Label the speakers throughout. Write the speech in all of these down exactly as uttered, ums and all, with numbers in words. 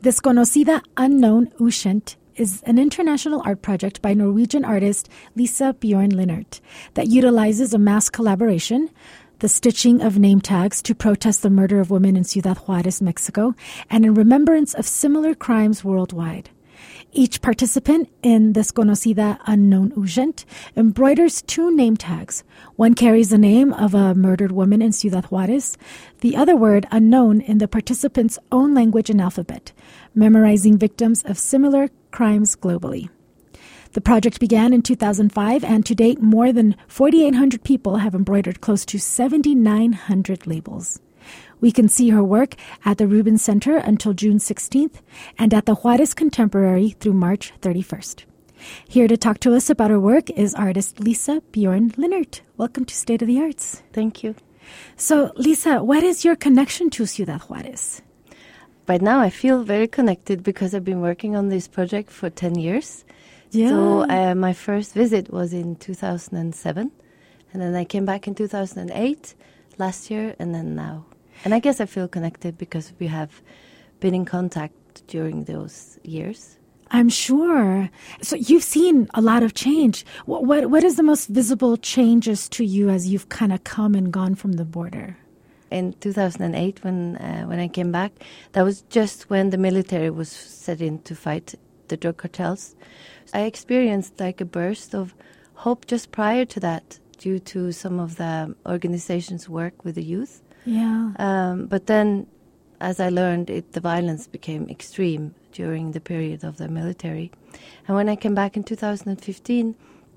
Speaker 1: Desconocida Unknown Ukjent is an international art project by Norwegian artist Lisa Bjorn Linnert that utilizes a mass collaboration, the stitching of name tags to protest the murder of women in Ciudad Juarez, Mexico, and in remembrance of similar crimes worldwide. Each participant in Desconocida Unknown Ukjent embroiders two name tags. One carries the name of a murdered woman in Ciudad Juarez, the other word unknown in the participant's own language and alphabet, memorizing victims of similar crimes globally. The project began in two thousand five, and to date, more than forty-eight hundred people have embroidered close to seven thousand nine hundred labels. We can see her work at the Rubens Center until June sixteenth and at the Juarez Contemporary through March thirty-first. Here to talk to us about her work is artist Lisa Bjorn Linnert. Welcome to State of the Arts.
Speaker 2: Thank you.
Speaker 1: So, Lisa, what is your connection to Ciudad Juarez?
Speaker 2: Right now, I feel very connected because I've been working on this project for ten years.
Speaker 1: Yeah.
Speaker 2: So uh, my first visit was in two thousand seven, and then I came back in two thousand eight, last year, and then now. And I guess I feel connected because we have been in contact during those years.
Speaker 1: I'm sure. So you've seen a lot of change. What what, what is the most visible changes to you as you've kind of come and gone from the border?
Speaker 2: In two thousand eight, when uh, when I came back, that was just when the military was set in to fight the drug cartels. I experienced like a burst of hope just prior to that due to some of the organizations' work with the youth.
Speaker 1: Yeah.
Speaker 2: Um, but then, as I learned, it, the violence became extreme during the period of the military. And when I came back in two thousand fifteen,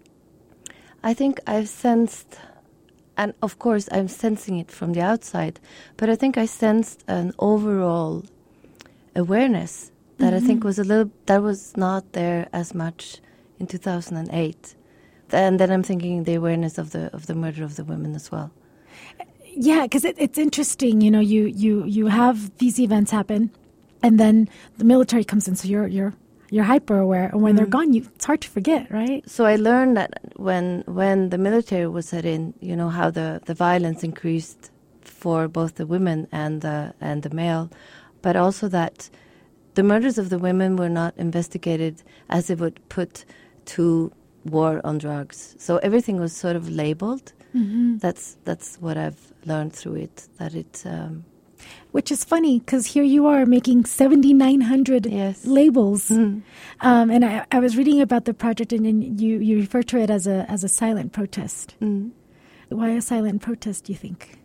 Speaker 2: I think I've sensed, and of course I'm sensing it from the outside, but I think I sensed an overall awareness that mm-hmm. I think was a little, that was not there as much in two thousand eight. And then I'm thinking the awareness of the of the murder of the women as well.
Speaker 1: Yeah, because it, it's interesting, you know, you, you, you have these events happen, and then the military comes in, so you're you're you're hyper aware, and when mm. they're gone, you it's hard to forget, right?
Speaker 2: So I learned that when when the military was set in, you know, how the, the violence increased for both the women and the and the male, but also that the murders of the women were not investigated as it would put to war on drugs. So everything was sort of labeled. Mm-hmm. That's that's what I've learned through it. That it, um,
Speaker 1: which is funny because here you are making seven thousand nine hundred
Speaker 2: yes.
Speaker 1: labels,
Speaker 2: mm.
Speaker 1: um, and I, I was reading about the project, and, and you you refer to it as a as a silent protest.
Speaker 2: Mm.
Speaker 1: Why a silent protest? Do you think?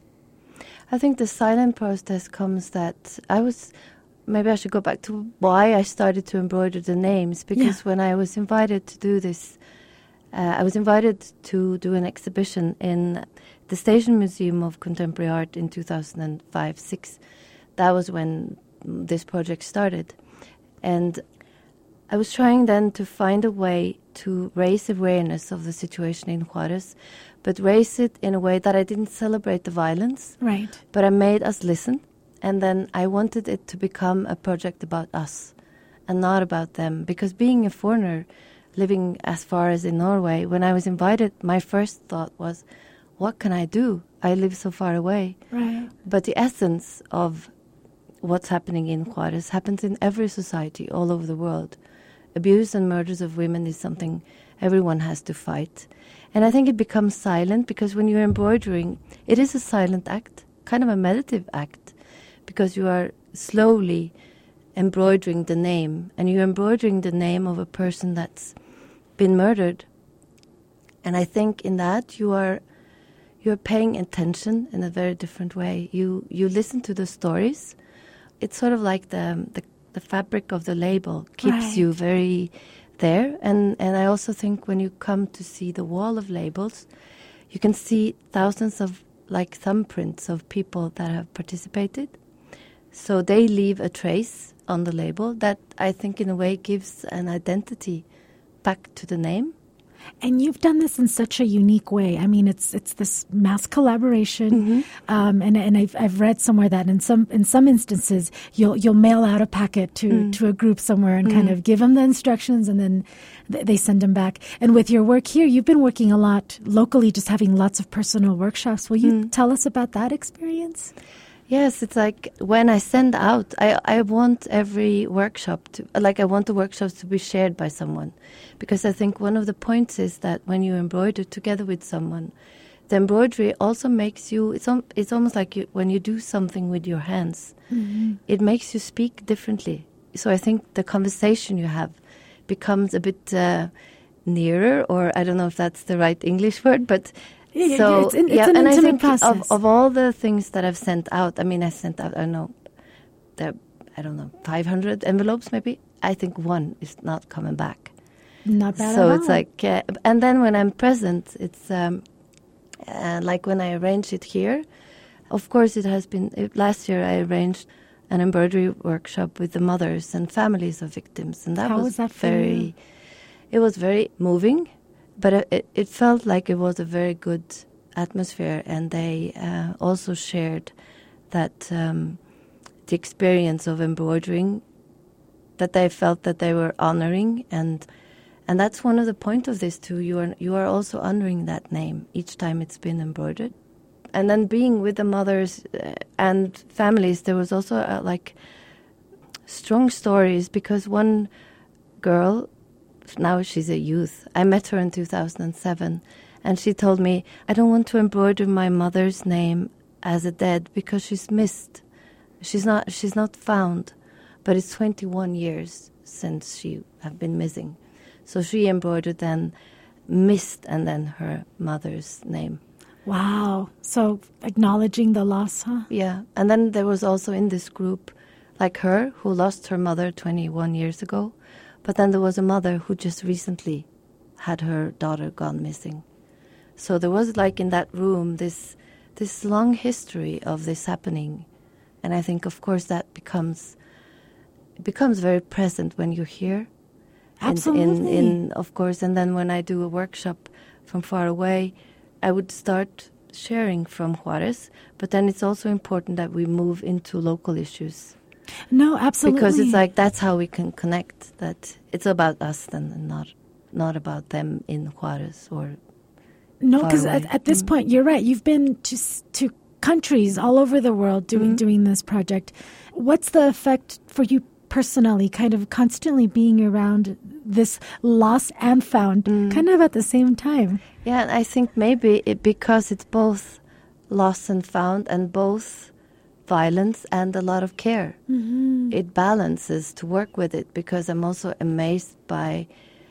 Speaker 2: I think the silent protest comes that I was. Maybe I should go back to why I started to embroider the names, because yeah. when I was invited to do this. Uh, I was invited to do an exhibition in the Station Museum of Contemporary Art in two thousand five six. That was when this project started. And I was trying then to find a way to raise awareness of the situation in Juarez, but raise it in a way that I didn't celebrate the violence.
Speaker 1: Right.
Speaker 2: But I made us listen. And then I wanted it to become a project about us and not about them. Because being a foreigner, living as far as in Norway, when I was invited, my first thought was, what can I do? I live so far away.
Speaker 1: Right.
Speaker 2: But the essence of what's happening in Juarez happens in every society all over the world. Abuse and murders of women is something everyone has to fight. And I think it becomes silent because when you're embroidering, it is a silent act, kind of a meditative act, because you are slowly embroidering the name, and you're embroidering the name of a person that's been murdered. And I think in that you are you're paying attention in a very different way. You you listen to the stories. It's sort of like the the, the fabric of the label keeps
Speaker 1: right.
Speaker 2: you very there. And, and I also think when you come to see the wall of labels, you can see thousands of like thumbprints of people that have participated. So they leave a trace on the label that I think in a way gives an identity back to the name.
Speaker 1: And you've done this in such a unique way. I mean, it's it's this mass collaboration, mm-hmm. um, and and I've I've read somewhere that in some in some instances you'll you'll mail out a packet to, mm. to a group somewhere and mm. kind of give them the instructions, and then th- they send them back. And with your work here, you've been working a lot locally, just having lots of personal workshops. Will you mm. tell us about that experience?
Speaker 2: Yes, it's like when I send out, I, I want every workshop to, like I want the workshops to be shared by someone. Because I think one of the points is that when you embroider together with someone, the embroidery also makes you, it's, al- it's almost like you, when you do something with your hands, mm-hmm. it makes you speak differently. So I think the conversation you have becomes a bit uh, nearer, or I don't know if that's the right English word, but...
Speaker 1: Yeah,
Speaker 2: so,
Speaker 1: it's, an, it's
Speaker 2: yeah,
Speaker 1: an
Speaker 2: and
Speaker 1: intimate
Speaker 2: I think
Speaker 1: process.
Speaker 2: Of, of all the things that I've sent out, I mean, I sent out, I don't know, there, I don't know, five hundred envelopes maybe. I think one is not coming back.
Speaker 1: Not bad
Speaker 2: so
Speaker 1: at all.
Speaker 2: it's like, uh, and then when I'm present, it's um, uh, like when I arrange it here. Of course, it has been, it, last year I arranged an embroidery workshop with the mothers and families of victims. And that
Speaker 1: How
Speaker 2: was,
Speaker 1: was that for
Speaker 2: very,
Speaker 1: you?
Speaker 2: It was very moving. But it, it felt like it was a very good atmosphere, and they uh, also shared that um, the experience of embroidering, that they felt that they were honoring, and and that's one of the points of this too. You are you are also honoring that name each time it's been embroidered, and then being with the mothers uh, and families. There was also uh, like strong stories, because one girl. Now she's a youth. I met her in two thousand seven, and she told me, I don't want to embroider my mother's name as a dead because she's missed. She's not she's not found, but it's twenty-one years since she have been missing. So she embroidered then missed and then her mother's name.
Speaker 1: Wow. So acknowledging the loss, huh?
Speaker 2: Yeah. And then there was also in this group, like her, who lost her mother twenty-one years ago. But then there was a mother who just recently had her daughter gone missing. So there was, like, in that room, this this long history of this happening. And I think, of course, that becomes it becomes very present when you're here.
Speaker 1: Absolutely.
Speaker 2: In, in, of course, and then when I do a workshop from far away, I would start sharing from Juarez. But then it's also important that we move into local issues.
Speaker 1: No, absolutely.
Speaker 2: Because it's like that's how we can connect. That it's about us then, and not not about them in Juarez or.
Speaker 1: No, because at, at this mm. point, you're right. You've been to to countries all over the world doing mm. doing this project. What's the effect for you personally? Kind of constantly being around this lost and found, mm. kind of at the same time.
Speaker 2: Yeah, and I think maybe it because it's both lost and found, and both violence and a lot of care. Mm-hmm. It balances to work with it, because I'm also amazed by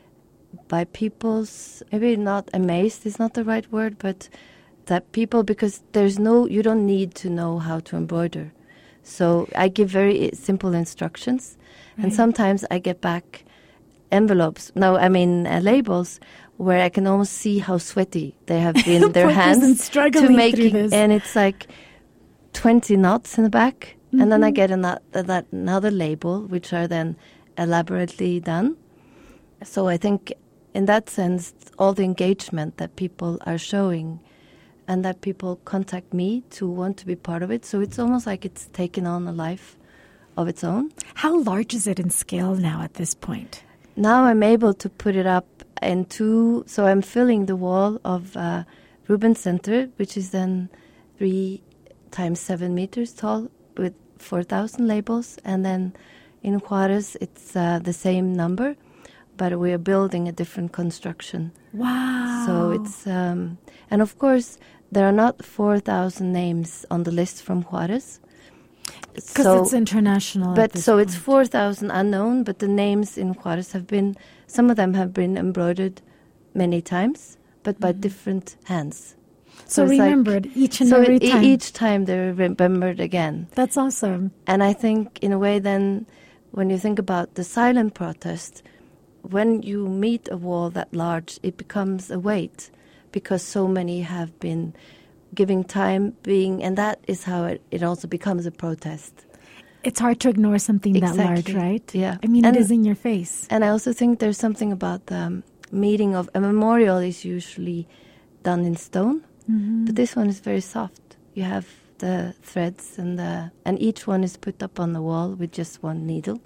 Speaker 2: by people's, maybe not amazed is not the right word, but that people, because there's no, you don't need to know how to embroider. So I give very simple instructions, right. And sometimes I get back envelopes, no, I mean uh, labels, where I can almost see how sweaty they have been, their hands
Speaker 1: struggling
Speaker 2: to make
Speaker 1: through
Speaker 2: it,
Speaker 1: this.
Speaker 2: And it's like twenty knots in the back, mm-hmm. and then I get another, that another label, which are then elaborately done. So I think in that sense, all the engagement that people are showing, and that people contact me to want to be part of it. So it's almost like it's taken on a life of its own.
Speaker 1: How large is it in scale now at this point?
Speaker 2: Now I'm able to put it up in two, so I'm filling the wall of uh, Rubens Center, which is then three times seven meters tall with four thousand labels. And then in Juarez, it's uh, the same number, but we are building a different construction.
Speaker 1: Wow.
Speaker 2: So it's, um, and of course, there are not four thousand names on the list from Juarez.
Speaker 1: Because
Speaker 2: so,
Speaker 1: it's international.
Speaker 2: But so
Speaker 1: point.
Speaker 2: It's four thousand unknown, but the names in Juarez have been, some of them have been embroidered many times, but mm-hmm. by different hands.
Speaker 1: So, so remembered like, each and
Speaker 2: so
Speaker 1: every
Speaker 2: it,
Speaker 1: time.
Speaker 2: Each time they're remembered again.
Speaker 1: That's awesome.
Speaker 2: And I think in a way then, when you think about the silent protest, when you meet a wall that large, it becomes a weight, because so many have been giving time, being, and that is how it, it also becomes a protest.
Speaker 1: It's hard to ignore something
Speaker 2: exactly.
Speaker 1: that large, right?
Speaker 2: Yeah.
Speaker 1: I mean,
Speaker 2: and,
Speaker 1: it is in your face.
Speaker 2: And I also think there's something about the um, meeting of, a memorial is usually done in stone, mm-hmm. but this one is very soft. You have the threads, and the, and each one is put up on the wall with just one needle.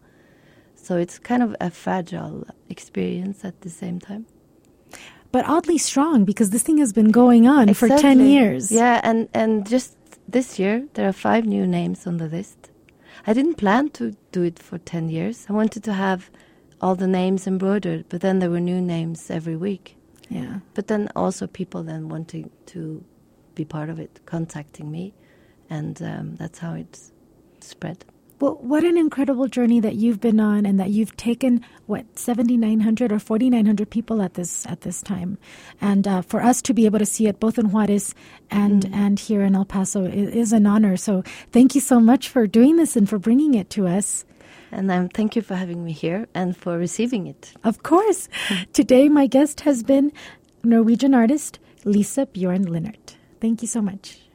Speaker 2: So it's kind of a fragile experience at the same time.
Speaker 1: But oddly strong, because this thing has been going on
Speaker 2: exactly.
Speaker 1: for ten years.
Speaker 2: Yeah, and, and just this year there are five new names on the list. I didn't plan to do it for ten years. I wanted to have all the names embroidered, but then there were new names every week.
Speaker 1: Yeah.
Speaker 2: But then also people then wanting to be part of it, contacting me, and um, that's how it's spread.
Speaker 1: Well, what an incredible journey that you've been on, and that you've taken, what, seventy-nine hundred or forty-nine hundred people at this at this time. And uh, for us to be able to see it both in Juarez and, mm. and here in El Paso is, is an honor. So thank you so much for doing this and for bringing it to us.
Speaker 2: And um, thank you for having me here and for receiving it.
Speaker 1: Of course. Today, my guest has been Norwegian artist Lisa Bjorn Linnert. Thank you so much.